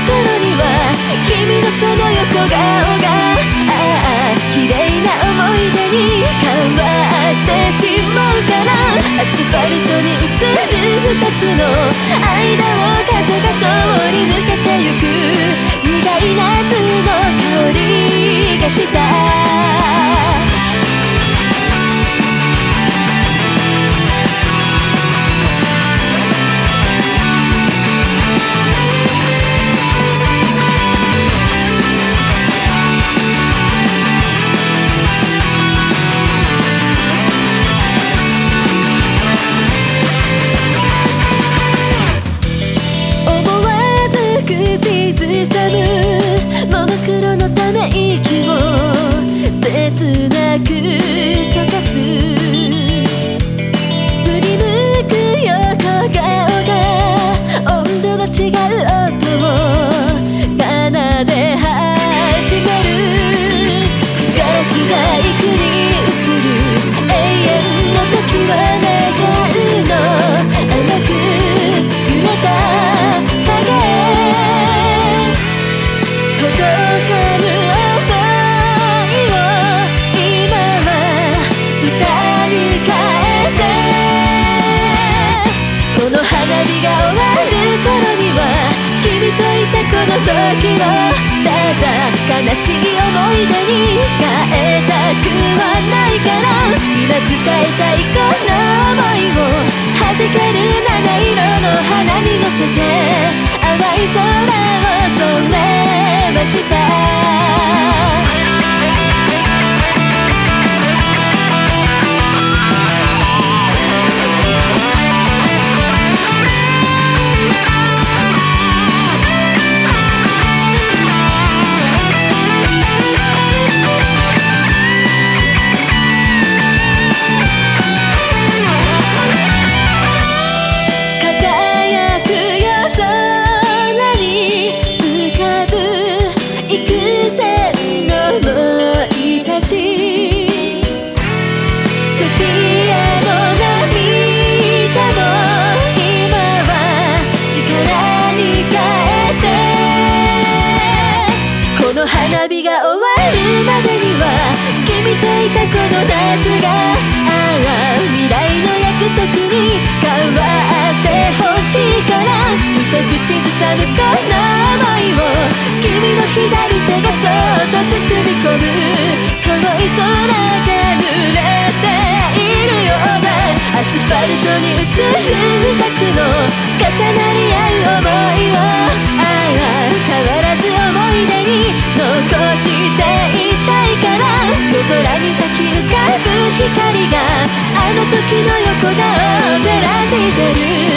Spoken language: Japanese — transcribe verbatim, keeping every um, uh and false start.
頃には君のその横顔がああ綺麗な思い出に変わってしまうから、アスファルトに映る二つの間を風が通り抜けてゆく、苦い夏の香りがした。口ずさむモノクロのため息を切なく溶かす、振り向く横顔が温度の違う音を奏で始める、ガラス細工に映る永遠の時は願うの、甘く揺れたこの時をただ悲しい思い出に変えたくはないから、今伝えたいこの想いを弾ける七色の花に乗せて淡い空を染めました。花火が終わるまでには君といたこの夏がああ未来の約束に変わってほしいから、ふと口ずさむこの想いを君の左手がそっと包み込む、遠い空が濡れているような、アスファルトに映る二つの重なり合う想いをああ変わらず思い出に残していたいから、夜空に咲き浮かぶ光があの時の横顔を照らしてる。